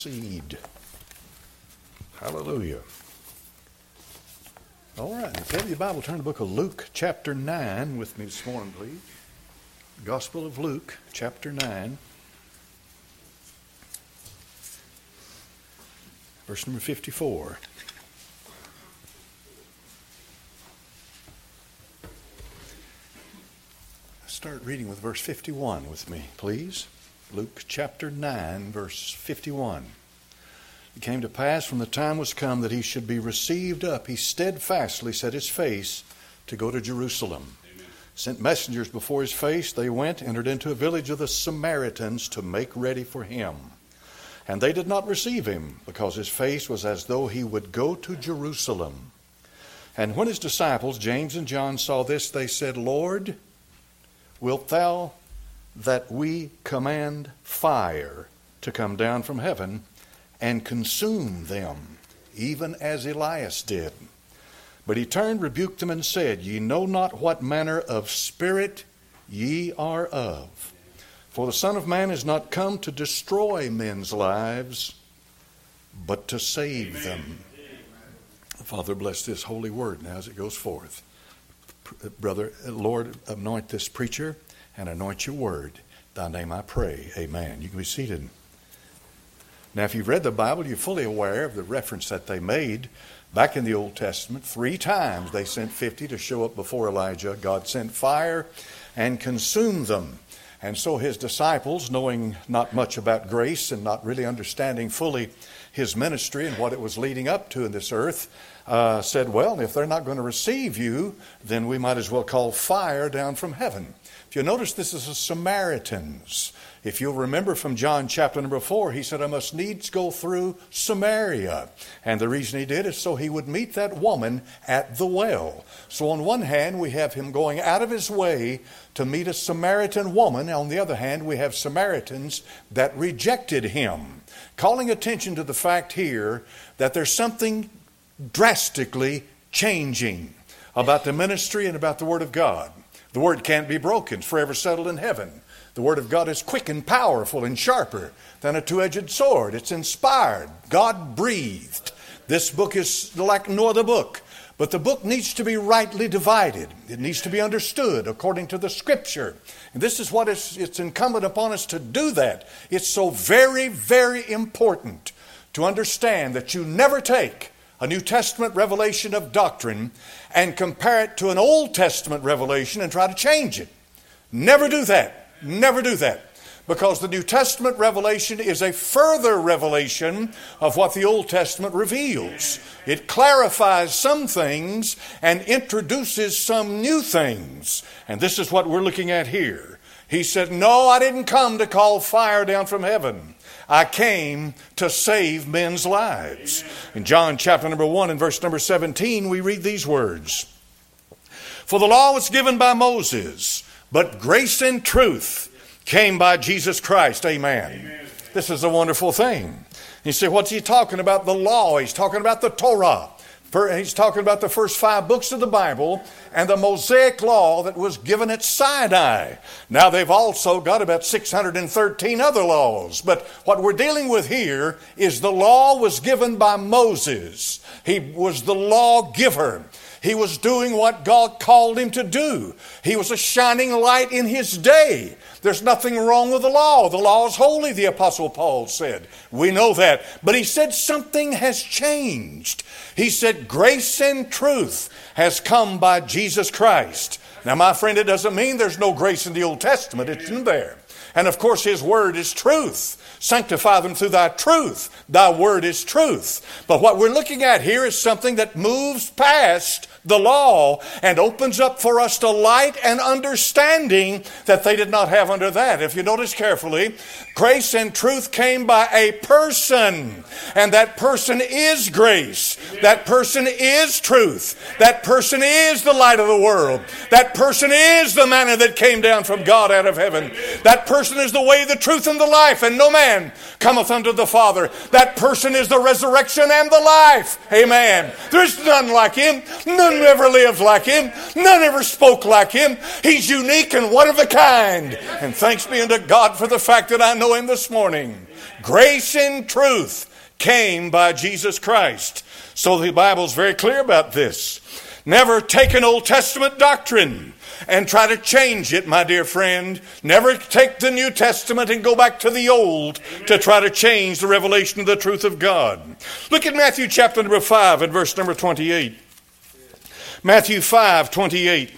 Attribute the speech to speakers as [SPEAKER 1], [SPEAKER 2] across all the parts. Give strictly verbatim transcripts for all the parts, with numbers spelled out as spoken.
[SPEAKER 1] Seed. Hallelujah. All right. If you have your Bible, turn to the book of Luke, chapter nine with me this morning, please. Gospel of Luke, chapter nine. Verse number fifty-four. Start reading with verse fifty-one with me, please. Luke chapter nine, verse fifty-one. It came to pass when the time was come that he should be received up, he steadfastly set his face to go to Jerusalem. Amen. Sent messengers before his face. They went, entered into a village of the Samaritans to make ready for him. And they did not receive him, because his face was as though he would go to Jerusalem. And when his disciples, James and John, saw this, they said, Lord, wilt thou that we command fire to come down from heaven and consume them, even as Elias did? But he turned, rebuked them, and said, Ye know not what manner of spirit ye are of. For the Son of Man is not come to destroy men's lives, but to save them. Father, bless this holy word now as it goes forth. Brother, Lord, anoint this preacher and anoint your word. Thy name I pray. Amen. You can be seated. Now, if you've read the Bible, you're fully aware of the reference that they made back in the Old Testament. Three times they sent fifty to show up before Elijah. God sent fire and consumed them. And so his disciples, knowing not much about grace and not really understanding fully his ministry and what it was leading up to in this earth, uh, said, well, if they're not going to receive you, then we might as well call fire down from heaven. If you notice, this is the Samaritans. If you'll remember from John chapter number four, he said, I must needs go through Samaria. And the reason he did is so he would meet that woman at the well. So on one hand, we have him going out of his way to meet a Samaritan woman. On the other hand, we have Samaritans that rejected him. Calling attention to the fact here that there's something drastically changing about the ministry and about the Word of God. The Word can't be broken. It's forever settled in heaven. The Word of God is quick and powerful and sharper than a two-edged sword. It's inspired. God breathed. This book is like no other book. But the book needs to be rightly divided. It needs to be understood according to the Scripture. And this is what it's, it's incumbent upon us to do that. It's so very, very important to understand that you never take a New Testament revelation of doctrine and compare it to an Old Testament revelation and try to change it. Never do that. Never do that. Because the New Testament revelation is a further revelation of what the Old Testament reveals. It clarifies some things and introduces some new things. And this is what we're looking at here. He said, no, I didn't come to call fire down from heaven. I came to save men's lives. In John chapter number one and verse number seventeen, we read these words. For the law was given by Moses, but grace and truth came by Jesus Christ. Amen. Amen. This is a wonderful thing. You say, what's he talking about? The law. He's talking about the Torah. He's talking about the first five books of the Bible and the Mosaic law that was given at Sinai. Now they've also got about six hundred thirteen other laws. But what we're dealing with here is the law was given by Moses. He was the lawgiver. He was doing what God called him to do. He was a shining light in his day. There's nothing wrong with the law. The law is holy, the Apostle Paul said. We know that. But he said something has changed. He said grace and truth has come by Jesus Christ. Now, my friend, it doesn't mean there's no grace in the Old Testament. It's in there. And of course, his word is truth. Sanctify them through thy truth. Thy word is truth. But what we're looking at here is something that moves past the law and opens up for us to light and understanding that they did not have under that. If you notice carefully, grace and truth came by a person. And that person is grace. That person is truth. That person is the light of the world. That person is the manna that came down from God out of heaven. That person is the way, the truth, and the life. And no man cometh unto the Father. That person is the resurrection and the life. Amen. There's none like him. None ever lived like him. None ever spoke like him. He's unique and one of a kind. And thanks be unto God for the fact that I know him this morning. Grace and truth came by Jesus Christ. So the Bible's very clear about this. Never take an Old Testament doctrine and try to change it, my dear friend. Never take the New Testament and go back to the Old to try to change the revelation of the truth of God. Look at Matthew chapter number five and verse number twenty-eight. Matthew five, twenty-eight.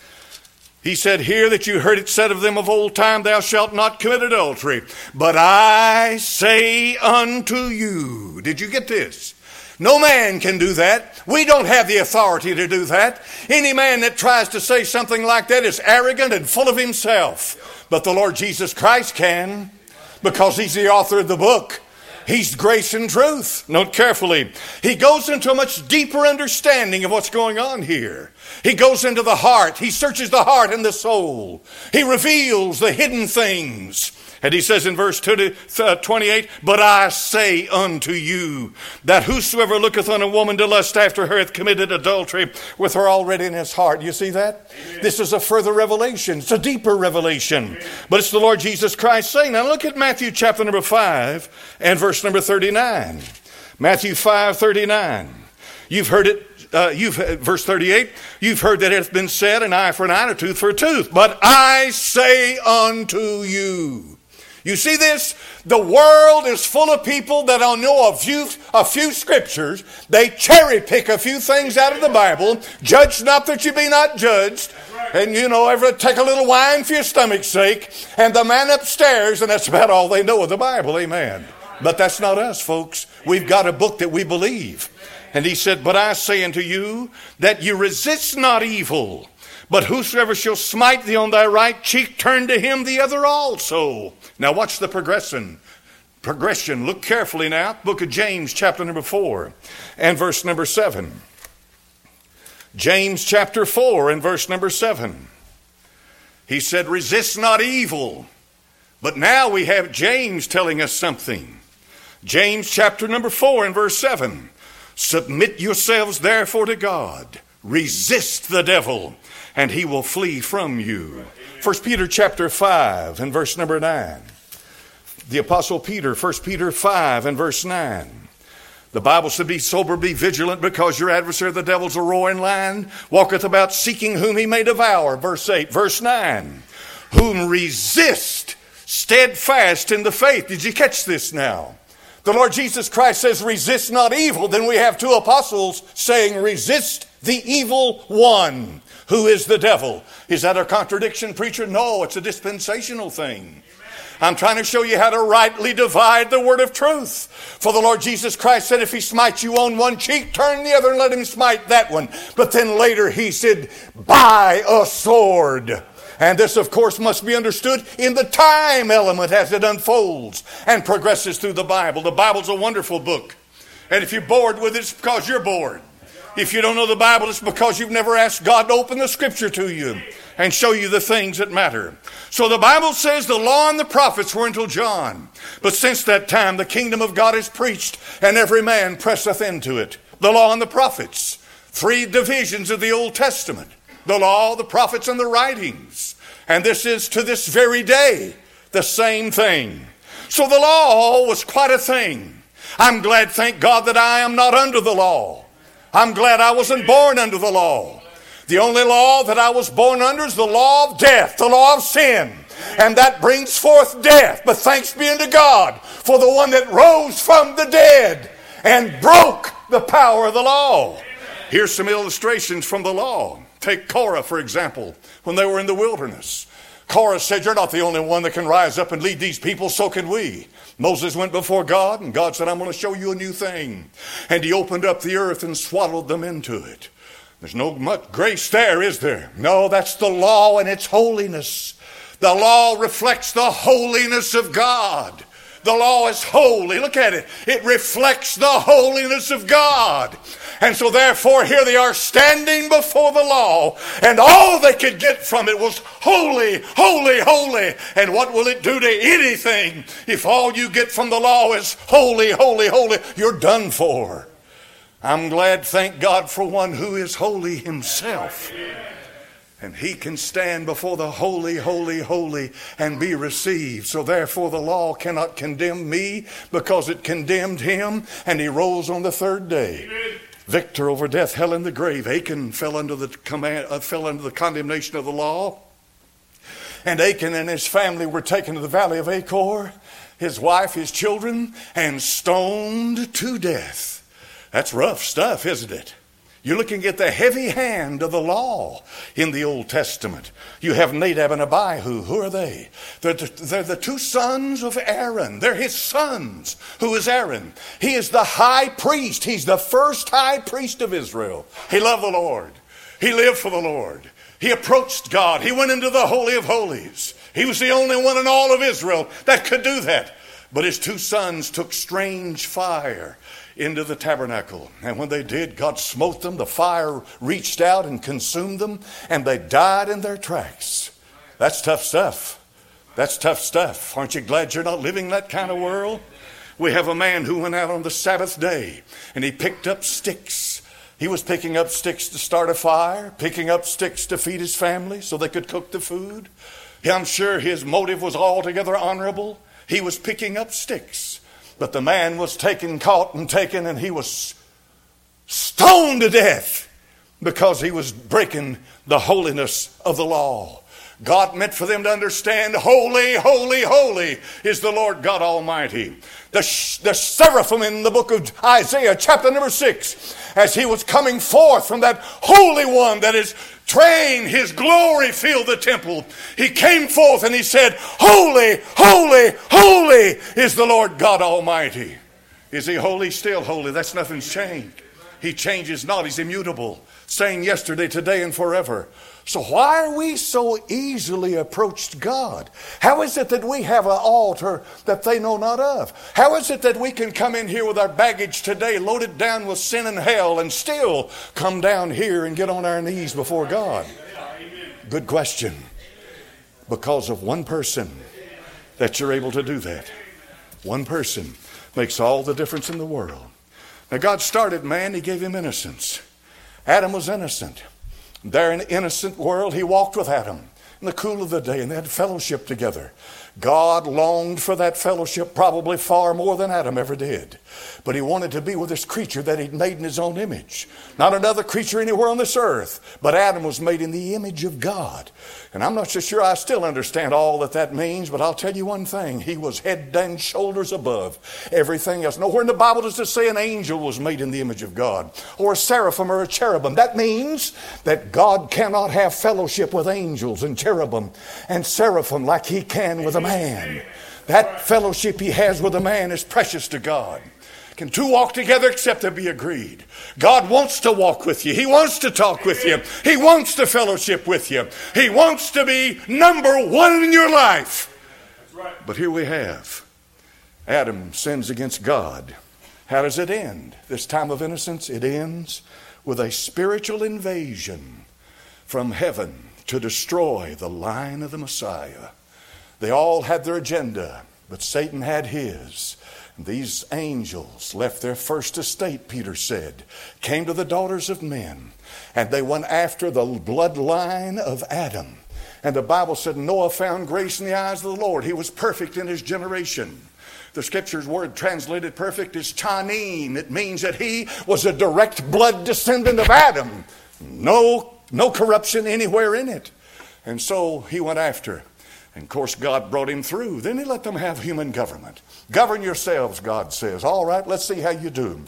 [SPEAKER 1] He said, hear that you heard it said of them of old time, thou shalt not commit adultery. But I say unto you. Did you get this? No man can do that. We don't have the authority to do that. Any man that tries to say something like that is arrogant and full of himself. But the Lord Jesus Christ can, because he's the author of the book. He's grace and truth. Note carefully. He goes into a much deeper understanding of what's going on here. He goes into the heart. He searches the heart and the soul. He reveals the hidden things. And he says in verse twenty-eight, but I say unto you that whosoever looketh on a woman to lust after her hath committed adultery with her already in his heart. You see that? Amen. This is a further revelation. It's a deeper revelation. Amen. But it's the Lord Jesus Christ saying. Now look at Matthew chapter number five and verse number thirty-nine. Matthew five, thirty-nine. You've heard it. Uh, you've verse thirty-eight, you've heard that it hath been said, an eye for an eye and a tooth for a tooth. But I say unto you. You see this? The world is full of people that know a few, a few scriptures. They cherry pick a few things out of the Bible. Judge not that you be not judged. And, you know, ever take a little wine for your stomach's sake. And the man upstairs, and that's about all they know of the Bible. Amen. But that's not us, folks. We've got a book that we believe. And he said, but I say unto you that you resist not evil. But whosoever shall smite thee on thy right cheek, turn to him the other also. Now watch the progression. Progression. Look carefully now. Book of James, chapter number four, and verse number seven. James chapter four and verse number seven. He said, resist not evil. But now we have James telling us something. James chapter number four and verse seven. Submit yourselves therefore to God. Resist the devil, and he will flee from you. First Peter chapter five and verse number nine. The Apostle Peter, First Peter five and verse nine. The Bible said, be sober, be vigilant, because your adversary the devil's a roaring lion, walketh about seeking whom he may devour. Verse eight. Verse nine. Whom resist steadfast in the faith. Did you catch this now? The Lord Jesus Christ says, resist not evil. Then we have two apostles saying, resist the evil one, who is the devil. Is that a contradiction, preacher? No, it's a dispensational thing. I'm trying to show you how to rightly divide the word of truth. For the Lord Jesus Christ said, if he smites you on one cheek, turn the other and let him smite that one. But then later he said, buy a sword. And this, of course, must be understood in the time element as it unfolds and progresses through the Bible. The Bible's a wonderful book. And if you're bored with it, it's because you're bored. If you don't know the Bible, it's because you've never asked God to open the Scripture to you and show you the things that matter. So the Bible says the law and the prophets were until John. But since that time, the kingdom of God is preached, and every man presseth into it. The law and the prophets. Three divisions of the Old Testament. The law, the prophets, and the writings. And this is to this very day the same thing. So the law was quite a thing. I'm glad, thank God, that I am not under the law. I'm glad I wasn't born under the law. The only law that I was born under is the law of death, the law of sin. And that brings forth death. But thanks be unto God for the one that rose from the dead and broke the power of the law. Here's some illustrations from the law. Take Korah, for example, when they were in the wilderness. Korah said, you're not the only one that can rise up and lead these people, so can we. Moses went before God, and God said, I'm going to show you a new thing. And he opened up the earth and swallowed them into it. There's no much grace there, is there? No, that's the law and its holiness. The law reflects the holiness of God. The law is holy. Look at it. It reflects the holiness of God. And so therefore here they are standing before the law, and all they could get from it was holy, holy, holy. And what will it do to anything if all you get from the law is holy, holy, holy? You're done for. I'm glad, thank God, for one who is holy himself. And he can stand before the holy, holy, holy and be received. So therefore the law cannot condemn me because it condemned him, and he rose on the third day. Amen. Victor over death, hell, and the grave. Achan fell under the command, uh, fell under the condemnation of the law. And Achan and his family were taken to the valley of Achor, his wife, his children, and stoned to death. That's rough stuff, isn't it? You're looking at the heavy hand of the law in the Old Testament. You have Nadab and Abihu. Who are they? They're, they're the two sons of Aaron. They're his sons. Who is Aaron? He is the high priest. He's the first high priest of Israel. He loved the Lord. He lived for the Lord. He approached God. He went into the Holy of Holies. He was the only one in all of Israel that could do that. But his two sons took strange fire into the tabernacle. And when they did, God smote them. The fire reached out and consumed them, and they died in their tracks. That's tough stuff. That's tough stuff. Aren't you glad you're not living that kind of world? We have a man who went out on the Sabbath day, and he picked up sticks. He was picking up sticks to start a fire, picking up sticks to feed his family so they could cook the food. I'm sure his motive was altogether honorable. He was picking up sticks. But the man was taken, caught and taken, and he was stoned to death because he was breaking the holiness of the law. God meant for them to understand, holy, holy, holy is the Lord God Almighty. The, the seraphim in the book of Isaiah, chapter number six, as he was coming forth from that Holy One that is train, his glory filled the temple. He came forth and he said, holy, holy, holy is the Lord God Almighty. Is he holy? Still holy. That's nothing's changed. He changes not. He's immutable. Same yesterday, today, and forever. So why are we so easily approached God? How is it that we have an altar that they know not of? How is it that we can come in here with our baggage today, loaded down with sin and hell, and still come down here and get on our knees before God? Good question. Because of one person that you're able to do that. One person makes all the difference in the world. Now God started man, he gave him innocence. Adam was innocent. There in an innocent world, he walked with Adam in the cool of the day, and they had fellowship together. God longed for that fellowship probably far more than Adam ever did. But he wanted to be with this creature that he'd made in his own image. Not another creature anywhere on this earth, but Adam was made in the image of God. And I'm not so sure I still understand all that that means, but I'll tell you one thing. He was head and shoulders above everything else. Nowhere in the Bible does it say an angel was made in the image of God, or a seraphim or a cherubim. That means that God cannot have fellowship with angels and cherubim and seraphim like he can with a man. That fellowship he has with a man is precious to God. Can two walk together except they be agreed? God wants to walk with you. He wants to talk with you. He wants to fellowship with you. He wants to be number one in your life. But here we have Adam sins against God. How does it end? This time of innocence, it ends with a spiritual invasion from heaven to destroy the line of the Messiah. They all had their agenda, but Satan had his. These angels left their first estate, Peter said, came to the daughters of men, and they went after the bloodline of Adam. And the Bible said Noah found grace in the eyes of the Lord. He was perfect in his generation. The scripture's word translated perfect is chanim. It means that he was a direct blood descendant of Adam. No, no corruption anywhere in it. And so he went after. And of course, God brought him through. Then he let them have human government. Govern yourselves, God says. All right, let's see how you do.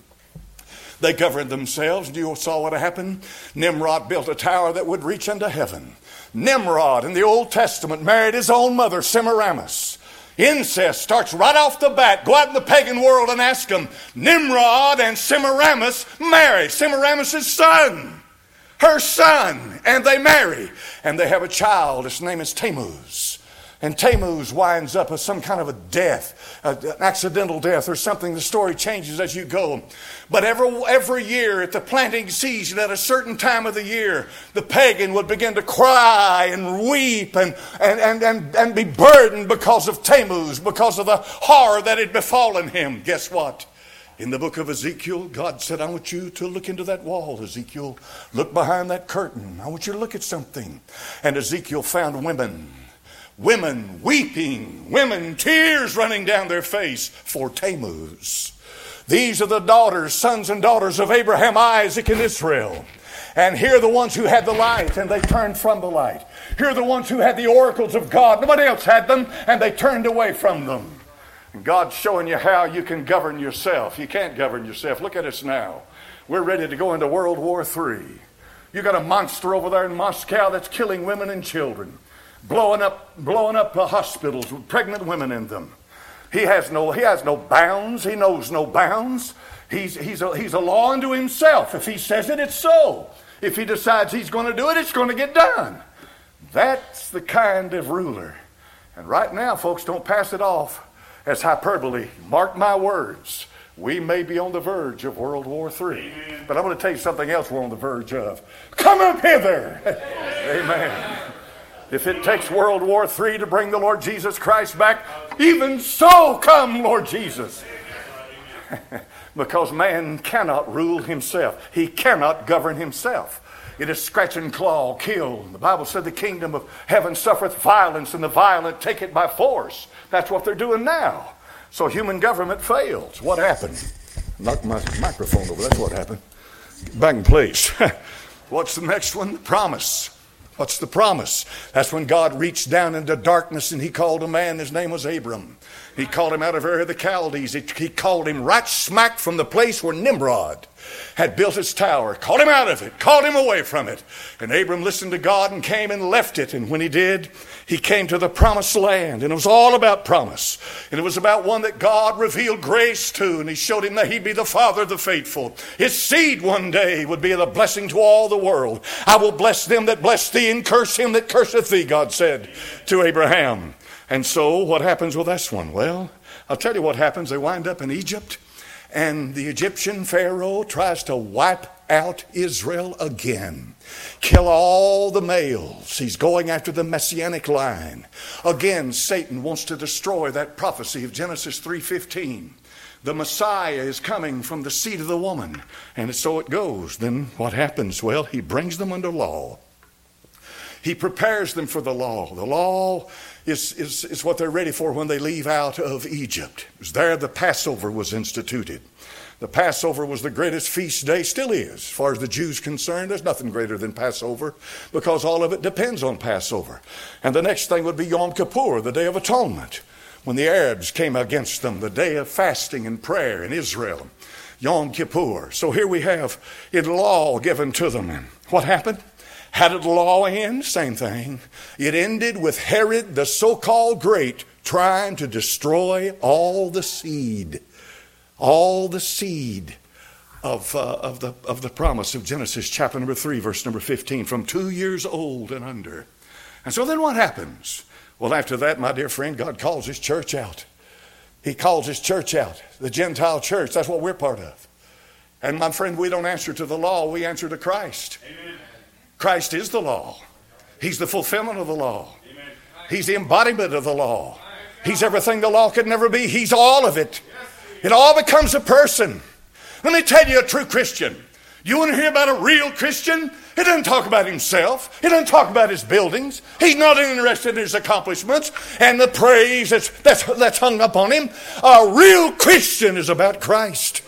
[SPEAKER 1] They governed themselves, and you saw what happened. Nimrod built a tower that would reach unto heaven. Nimrod in the Old Testament married his own mother, Semiramis. Incest starts right off the bat. Go out in the pagan world and ask them. Nimrod and Semiramis marry. Semiramis' son. Her son. And they marry. And they have a child. His name is Tammuz. And Tammuz winds up with some kind of a death, an accidental death or something. The story changes as you go. But every, every year at the planting season, at a certain time of the year, the pagan would begin to cry and weep and, and, and, and, and be burdened because of Tammuz, because of the horror that had befallen him. Guess what? In the book of Ezekiel, God said, I want you to look into that wall, Ezekiel. Look behind that curtain. I want you to look at something. And Ezekiel found women. Women weeping. Women, tears running down their face for Tammuz. These are the daughters, sons and daughters of Abraham, Isaac, and Israel. And here are the ones who had the light, and they turned from the light. Here are the ones who had the oracles of God. Nobody else had them, and they turned away from them. And God's showing you how you can govern yourself. You can't govern yourself. Look at us now. We're ready to go into World War Three. You got a monster over there in Moscow that's killing women and children, blowing up, blowing up uh, hospitals with pregnant women in them. He has no, he has no bounds. He knows no bounds. He's, he's, a, he's a law unto himself. If he says it, it's so. If he decides he's going to do it, it's going to get done. That's the kind of ruler. And right now, folks, don't pass it off as hyperbole. Mark my words. We may be on the verge of World War Three. But I'm going to tell you something else we're on the verge of. Come up hither. Amen. If it takes World War Three to bring the Lord Jesus Christ back, even so come, Lord Jesus. Because man cannot rule himself. He cannot govern himself. It is scratch and claw, kill. The Bible said the kingdom of heaven suffereth violence, and the violent take it by force. That's what they're doing now. So human government fails. What happened? Knocked my microphone over. That's what happened. Back in place. What's the next one? The promise. What's the promise? That's when God reached down into darkness and he called a man. His name was Abram. He called him out of Ur of the Chaldees. He, he called him right smack from the place where Nimrod had built his tower. Called him out of it. Called him away from it. And Abram listened to God and came and left it. And when he did, he came to the promised land. And it was all about promise. And it was about one that God revealed grace to. And he showed him that he'd be the father of the faithful. His seed one day would be a blessing to all the world. I will bless them that bless thee and curse him that curseth thee, God said to Abraham. And so what happens with this one? Well, I'll tell you what happens. They wind up in Egypt, and the Egyptian Pharaoh tries to wipe out Israel again. Kill all the males. He's going after the messianic line. Again, Satan wants to destroy that prophecy of Genesis three fifteen. The Messiah is coming from the seed of the woman. And so it goes. Then what happens? Well, he brings them under law. He prepares them for the law. The law is, is, is what they're ready for when they leave out of Egypt. It was there the Passover was instituted. The Passover was the greatest feast day, still is. As far as the Jews concerned, there's nothing greater than Passover because all of it depends on Passover. And the next thing would be Yom Kippur, the Day of Atonement, when the Arabs came against them, the day of fasting and prayer in Israel. Yom Kippur. So here we have in law given to them. And what happened? How did the law end? Same thing. It ended with Herod, the so-called great, trying to destroy all the seed. All the seed of, uh, of, the, of the promise of Genesis chapter number three, verse number fifteen, from two years old and under. And so then what happens? Well, after that, my dear friend, God calls his church out. He calls his church out, the Gentile church. That's what we're part of. And my friend, we don't answer to the law. We answer to Christ. Amen. Christ is the law. He's the fulfillment of the law. Amen. He's the embodiment of the law. He's everything the law could never be. He's all of it. It all becomes a person. Let me tell you, a true Christian. You want to hear about a real Christian? He doesn't talk about himself. He doesn't talk about his buildings. He's not interested in his accomplishments and the praise that's, that's, that's hung up on him. A real Christian is about Christ.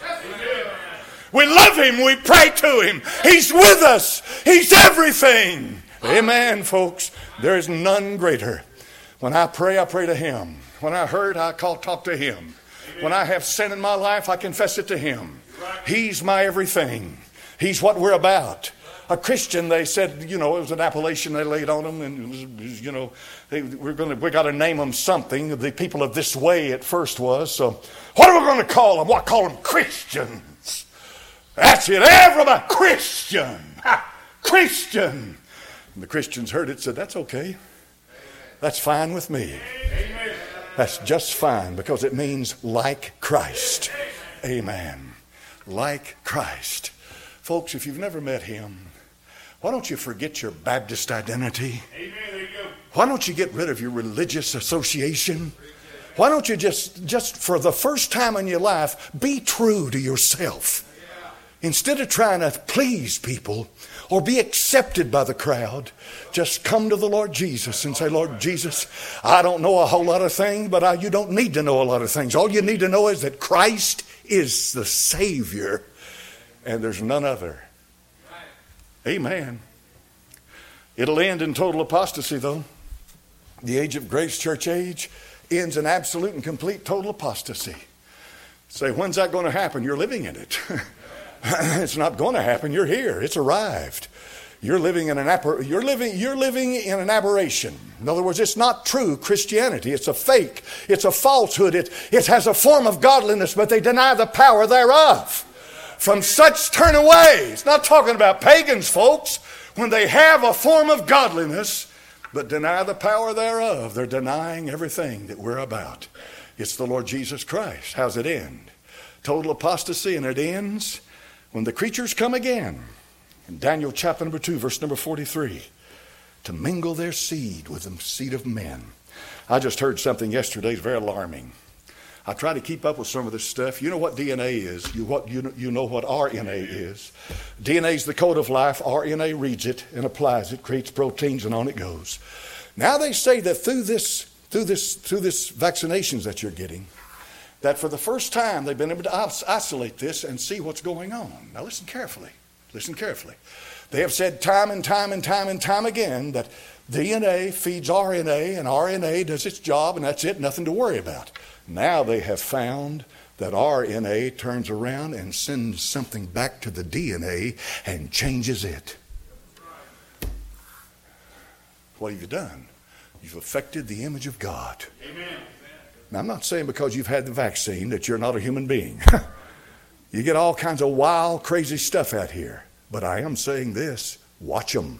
[SPEAKER 1] We love him. We pray to him. He's with us. He's everything. Amen, folks. There is none greater. When I pray, I pray to him. When I hurt, I call, talk to him. When I have sin in my life, I confess it to him. He's my everything. He's what we're about. A Christian, they said, you know, it was an appellation they laid on them, and it was, you know, they, we're going to we got to name them something. The people of this way at first was. So, what are we going to call them? What call them? Christians. That's it. Everybody, Christian, ha, Christian. And the Christians heard it, said, "That's okay. That's fine with me. That's just fine because it means like Christ." Amen. Like Christ. Folks, if you've never met him, why don't you forget your Baptist identity? Amen. There you go. Why don't you get rid of your religious association? Why don't you just, just for the first time in your life, be true to yourself? Instead of trying to please people or be accepted by the crowd, just come to the Lord Jesus and say, Lord Jesus, I don't know a whole lot of things, but I, you don't need to know a lot of things. All you need to know is that Christ is the Savior and there's none other. Amen. It'll end in total apostasy, though. The age of grace, church age, ends in absolute and complete total apostasy. Say, when's that going to happen? You're living in it. It's not going to happen. You're here. It's arrived. You're living in an aber- you're living you're living in an aberration. In other words, it's not true Christianity. It's a fake. It's a falsehood. It, it has a form of godliness, but they deny the power thereof. From such turn away. It's not talking about pagans, folks. When they have a form of godliness, but deny the power thereof, they're denying everything that we're about. It's the Lord Jesus Christ. How's it end? Total apostasy, and it ends when the creatures come again. In Daniel chapter number two, verse number forty-three, to mingle their seed with the seed of men. I just heard something yesterday. It's very alarming. I try to keep up with some of this stuff. You know what D N A is. You, what, you, know, you know what R N A is. D N A is the code of life. R N A reads it and applies it, creates proteins, and on it goes. Now they say that through this, through this, through this vaccinations that you're getting, that for the first time they've been able to isolate this and see what's going on. Now listen carefully. Listen carefully. They have said time and time and time and time again that D N A feeds R N A and R N A does its job and that's it, nothing to worry about. Now they have found that R N A turns around and sends something back to the D N A and changes it. What have you done? You've affected the image of God. Amen. Now, I'm not saying because you've had the vaccine that you're not a human being. You get all kinds of wild, crazy stuff out here. But I am saying this, watch them.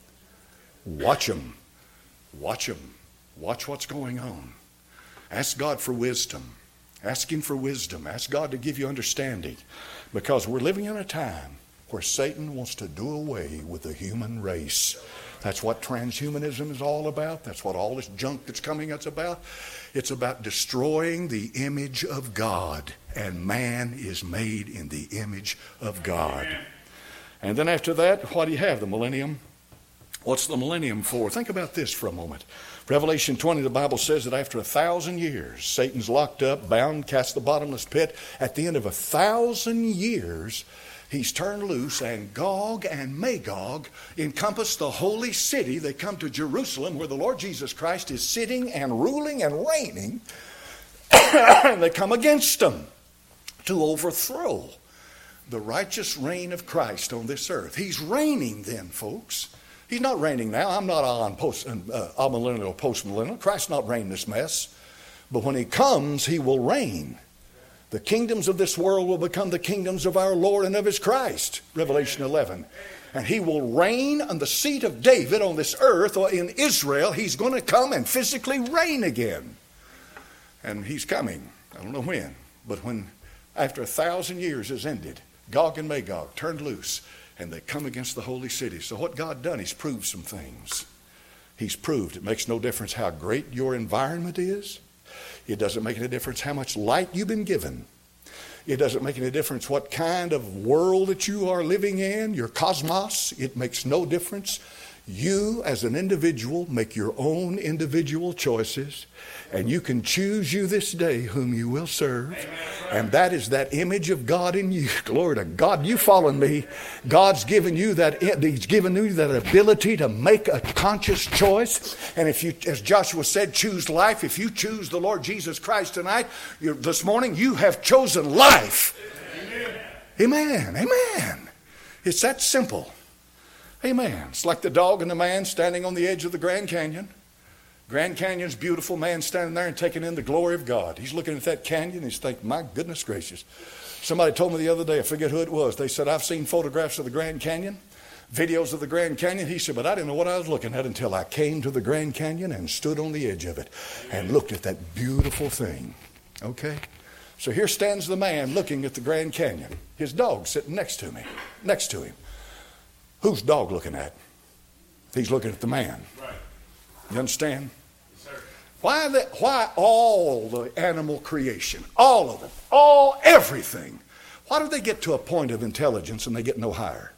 [SPEAKER 1] Watch them. Watch them. Watch what's going on. Ask God for wisdom. Ask Him for wisdom. Ask God to give you understanding. Because we're living in a time where Satan wants to do away with the human race. That's what transhumanism is all about. That's what all this junk that's coming is about. It's about destroying the image of God. And man is made in the image of God. And then after that, what do you have? The millennium. What's the millennium for? Think about this for a moment. Revelation twenty, the Bible says that after a thousand years, Satan's locked up, bound, cast the bottomless pit. At the end of a thousand years, he's turned loose, and Gog and Magog encompass the holy city. They come to Jerusalem, where the Lord Jesus Christ is sitting and ruling and reigning. And they come against them to overthrow the righteous reign of Christ on this earth. He's reigning then, folks. He's not reigning now. I'm not on post, uh, amillennial, post-millennial. Christ's not reigning this mess. But when He comes, He will reign. The kingdoms of this world will become the kingdoms of our Lord and of His Christ. Revelation eleven. And He will reign on the seat of David on this earth, or in Israel. He's going to come and physically reign again. And He's coming. I don't know when. But when, after a thousand years is ended, Gog and Magog turned loose. And they come against the holy city. So what God done, He's proved some things. He's proved it makes no difference how great your environment is. It doesn't make any difference how much light you've been given. It doesn't make any difference what kind of world that you are living in, your cosmos. It makes no difference. You as an individual make your own individual choices. And you can choose you this day whom you will serve. Amen. And that is that image of God in you. Glory to God. You following me. God's given you that, He's given you that ability to make a conscious choice. And if you, as Joshua said, choose life. If you choose the Lord Jesus Christ tonight, this morning, you have chosen life. Amen. Amen. Amen. It's that simple. Amen. It's like the dog and the man standing on the edge of the Grand Canyon. Grand Canyon's beautiful, man standing there and taking in the glory of God. He's looking at that canyon and he's thinking, my goodness gracious. Somebody told me the other day, I forget who it was. They said, I've seen photographs of the Grand Canyon, videos of the Grand Canyon. He said, but I didn't know what I was looking at until I came to the Grand Canyon and stood on the edge of it and looked at that beautiful thing. Okay? So here stands the man looking at the Grand Canyon. His dog sitting next to me, next to him. Who's dog looking at? He's looking at the man. You understand?
[SPEAKER 2] Why, the, why all the animal creation, all of it, all, everything? Why do they get to a point of intelligence and they get no higher?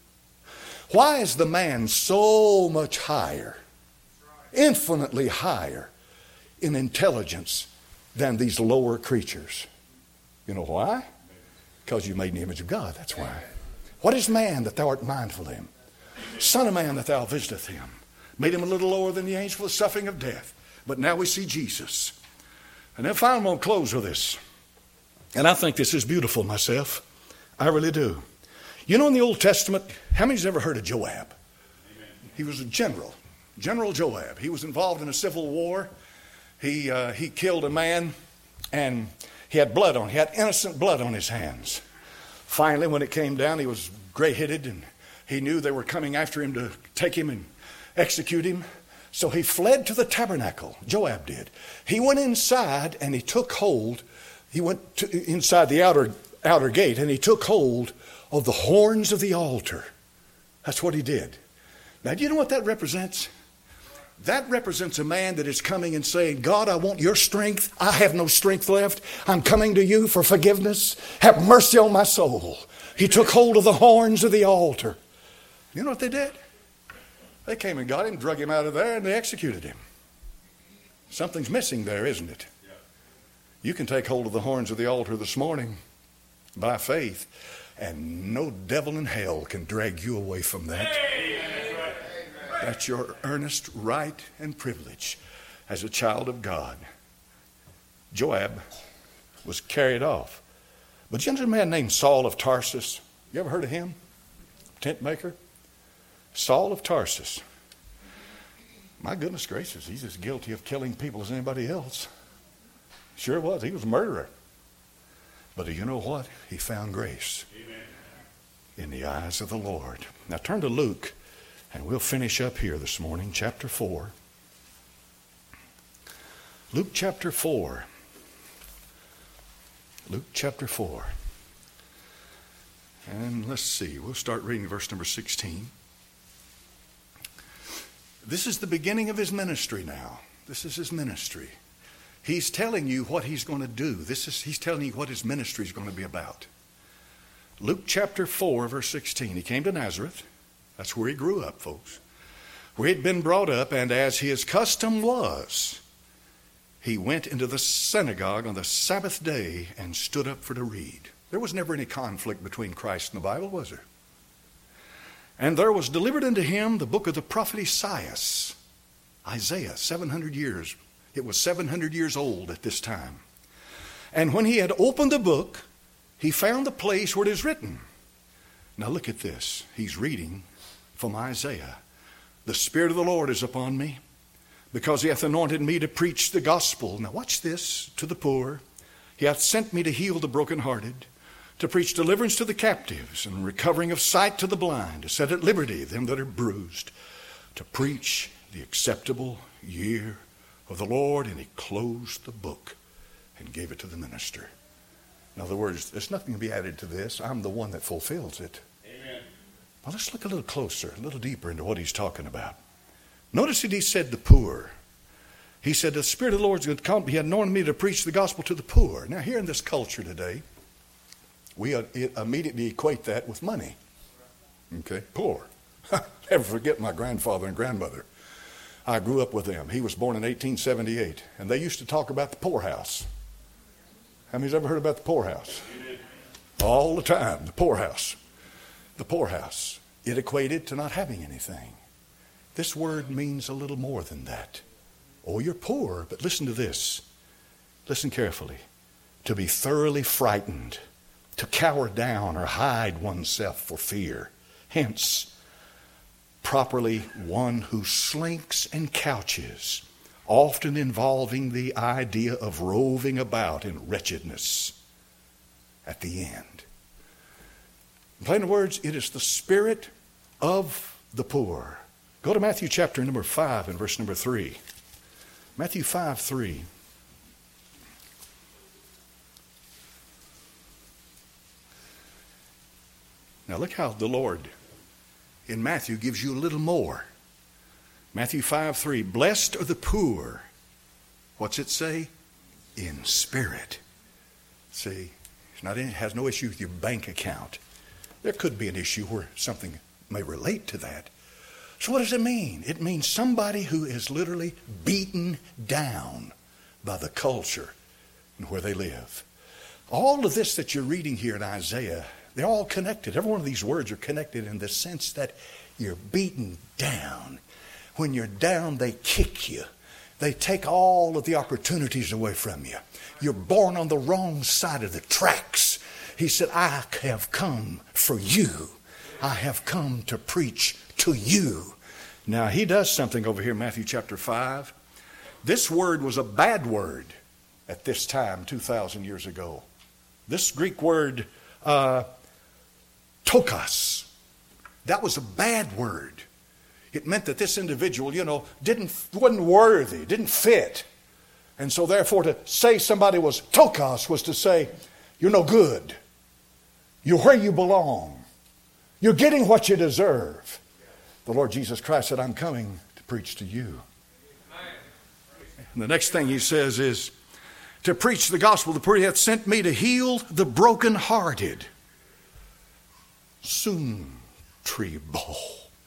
[SPEAKER 2] Why is the man so much higher, infinitely higher in intelligence than these lower creatures? You know why? Because you made in the image of God, that's why. What is man that thou art mindful of him? Son of man that thou visiteth him. Made him a little lower than the angel for the suffering of death. But now we see Jesus. And then finally I'm going to close with this. And I think this is beautiful myself. I really do. You know in the Old Testament, how many's ever heard of Joab? Amen. He was a general. General Joab. He was involved in a civil war. He, uh, he killed a man and he had blood on. He had innocent blood on his hands. Finally, when it came down, he was gray-headed and he knew they were coming after him to take him and execute him. So he fled to the tabernacle. Joab did. He went inside and he took hold. He went to, inside the outer, outer gate and he took hold of the horns of the altar. That's what he did. Now, do you know what that represents? That represents a man that is coming and saying, God, I want your strength. I have no strength left. I'm coming to you for forgiveness. Have mercy on my soul. He took hold of the horns of the altar. You know what they did? They came and got him, drug him out of there, and they executed him. Something's missing there, isn't it? You can take hold of the horns of the altar this morning by faith, and no devil in hell can drag you away from that. That's your earnest right and privilege as a child of God. Joab was carried off. But you know a man named Saul of Tarsus? You ever heard of him? Tent maker? Saul of Tarsus. My goodness gracious, he's as guilty of killing people as anybody else. Sure was. He was a murderer. But you know what? He found grace Amen. In the eyes of the Lord. Now turn to Luke, and we'll finish up here this morning, chapter four. Luke chapter four. Luke chapter four. And let's see, we'll start reading verse number sixteen. This is the beginning of his ministry now. This is his ministry. He's telling you what he's going to do. This is he's telling you what his ministry is going to be about. Luke chapter four, verse sixteen. He came to Nazareth. That's where he grew up, folks. Where he'd been brought up, and as his custom was, he went into the synagogue on the Sabbath day and stood up for to read. There was never any conflict between Christ and the Bible, was there? And there was delivered unto him the book of the prophet Isaiah. Isaiah, seven hundred years. It was seven hundred years old at this time. And when he had opened the book, he found the place where it is written. Now look at this. He's reading from Isaiah. The Spirit of the Lord is upon me, because he hath anointed me to preach the gospel. Now watch this, to the poor. He hath sent me to heal the brokenhearted, to preach deliverance to the captives, and recovering of sight to the blind, to set at liberty them that are bruised, to preach the acceptable year of the Lord. And he closed the book and gave it to the minister. In other words, there's nothing to be added to this. I'm the one that fulfills it. Amen. Well, let's look a little closer, a little deeper into what he's talking about. Notice that he said the poor. He said the Spirit of the Lord is going to come. He had anointed me to preach the gospel to the poor. Now here in this culture today, we immediately equate that with money. Okay, poor. Never forget my grandfather and grandmother. I grew up with them. He was born in eighteen seventy-eight, and they used to talk about the poorhouse. How many's ever heard about the poorhouse? All the time, the poorhouse. The poorhouse. It equated to not having anything. This word means a little more than that. Oh, you're poor, but listen to this. Listen carefully. To be thoroughly frightened, to cower down or hide oneself for fear. Hence, properly one who slinks and couches, often involving the idea of roving about in wretchedness at the end. In plain words, it is the spirit of the poor. Go to Matthew chapter number five and verse number three. Matthew five, three. Now look how the Lord in Matthew gives you a little more. Matthew five, three. Blessed are the poor What's it say? In spirit. See, it's not in, it has no issue with your bank account. There could be an issue where something may relate to that. So what does it mean? It means somebody who is literally beaten down by the culture and where they live. All of this that you're reading here in Isaiah, they're all connected. Every one of these words are connected in the sense that you're beaten down. When you're down, they kick you. They take all of the opportunities away from you. You're born on the wrong side of the tracks. He said, I have come for you. I have come to preach to you. Now, he does something over here in Matthew chapter five. This word was a bad word at this time, two thousand years ago. This Greek word, uh, tokos, that was a bad word. It meant that this individual, you know, didn't wasn't worthy, didn't fit. And so therefore to say somebody was tokos was to say, you're no good. You're where you belong. You're getting what you deserve. The Lord Jesus Christ said, I'm coming to preach to you. And the next thing he says is, to preach the gospel, the He hath sent me to heal the brokenhearted. Sum tribo.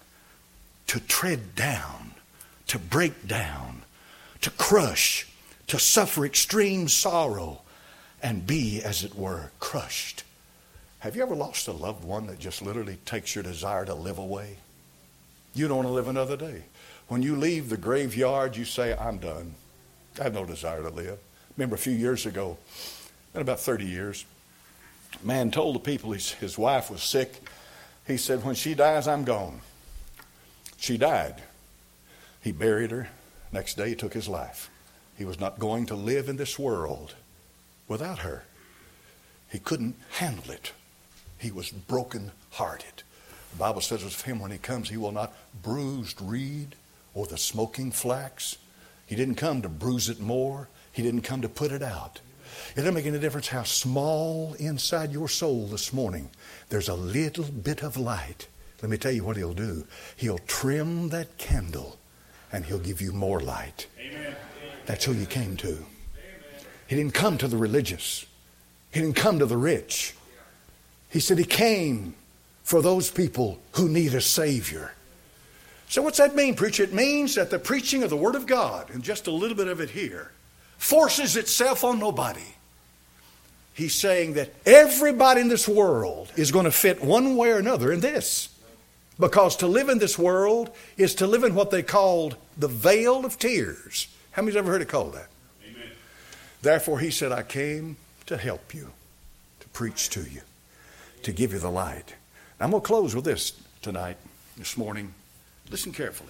[SPEAKER 2] To tread down, to break down, to crush, to suffer extreme sorrow, and be, as it were, crushed. Have you ever lost a loved one that just literally takes your desire to live away? You don't want to live another day. When you leave the graveyard, you say, I'm done. I have no desire to live. Remember a few years ago, been about thirty years, a man told the people his, his wife was sick. He said, when she dies, I'm gone. She died. He buried her. Next day, he took his life. He was not going to live in this world without her. He couldn't handle it. He was broken-hearted. The Bible says of him when he comes, he will not bruised reed or the smoking flax. He didn't come to bruise it more. He didn't come to put it out. It doesn't make any difference how small inside your soul this morning, there's a little bit of light. Let me tell you what he'll do. He'll trim that candle and he'll give you more light. Amen. That's who you came to. He didn't come to the religious. He didn't come to the rich. He said he came for those people who need a Savior. So what's that mean, preacher? It means that the preaching of the Word of God, and just a little bit of it here, forces itself on nobody. He's saying that everybody in this world is going to fit one way or another in this. Because to live in this world is to live in what they called the veil of tears. How many's ever heard it called that? Amen. Therefore, he said, I came to help you, to preach to you, to give you the light. Now, I'm going to close with this tonight, this morning. Listen carefully.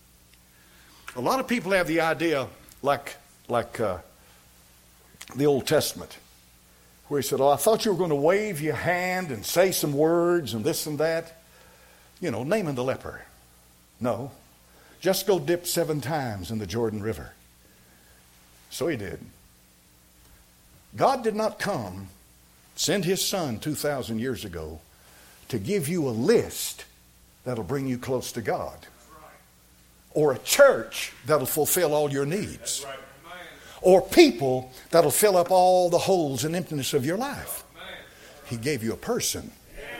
[SPEAKER 2] A lot of people have the idea, like, like uh, the Old Testament, where he said, oh, I thought you were going to wave your hand and say some words and this and that. You know, naming the leper. No. Just go dip seven times in the Jordan River. So he did. God did not come, send his son two thousand years ago to give you a list that'll bring you close to God. Or a church that'll fulfill all your needs. Or people that'll fill up all the holes and emptiness of your life. He gave you a person.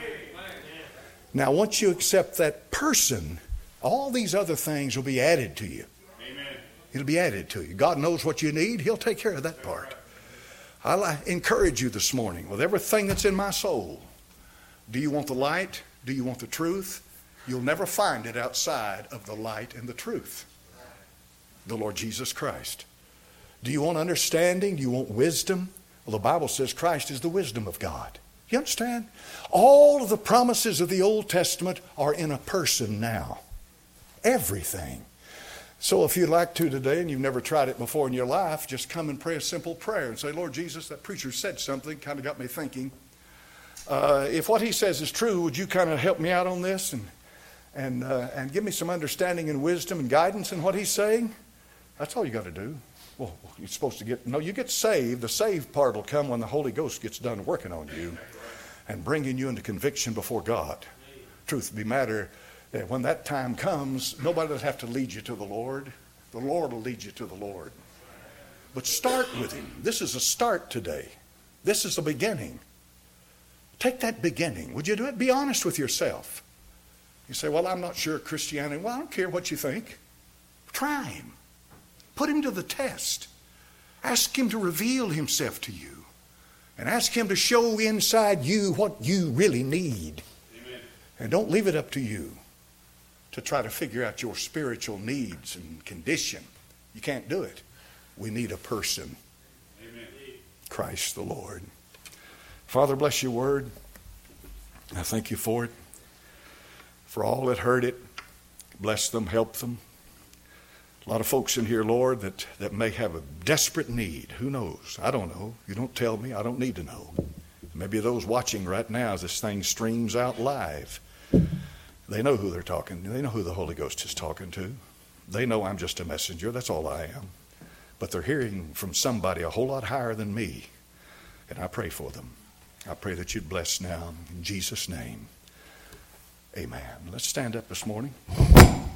[SPEAKER 2] Now, once you accept that person, all these other things will be added to you. Amen. It'll be added to you. God knows what you need. He'll take care of that part. I encourage you this morning with everything that's in my soul. Do you want the light? Do you want the truth? You'll never find it outside of the light and the truth. The Lord Jesus Christ. Do you want understanding? Do you want wisdom? Well, the Bible says Christ is the wisdom of God. You understand? All of the promises of the Old Testament are in a person now. Everything. So if you'd like to today, and you've never tried it before in your life, just come and pray a simple prayer and say, Lord Jesus, that preacher said something, kind of got me thinking. Uh, if what he says is true, would you kind of help me out on this and and uh, and give me some understanding and wisdom and guidance in what he's saying? That's all you got to do. Well, you're supposed to get, no, you get saved. The saved part will come when the Holy Ghost gets done working on you and bringing you into conviction before God. Truth be matter, that when that time comes, nobody will have to lead you to the Lord. The Lord will lead you to the Lord. But start with him. This is a start today. This is a beginning. Take that beginning. Would you do it? Be honest with yourself. You say, well, I'm not sure of Christianity. Well, I don't care what you think. Try him. Put him to the test. Ask him to reveal himself to you. And ask him to show inside you what you really need. Amen. And don't leave it up to you to try to figure out your spiritual needs and condition. You can't do it. We need a person. Amen. Christ the Lord. Father, bless your word. I thank you for it. For all that heard it, bless them, help them. A lot of folks in here, Lord, that, that may have a desperate need. Who knows? I don't know. You don't tell me. I don't need to know. Maybe those watching right now as this thing streams out live, they know who they're talking to. They know who the Holy Ghost is talking to. They know I'm just a messenger. That's all I am. But they're hearing from somebody a whole lot higher than me. And I pray for them. I pray that you'd bless now in Jesus' name. Amen. Let's stand up this morning.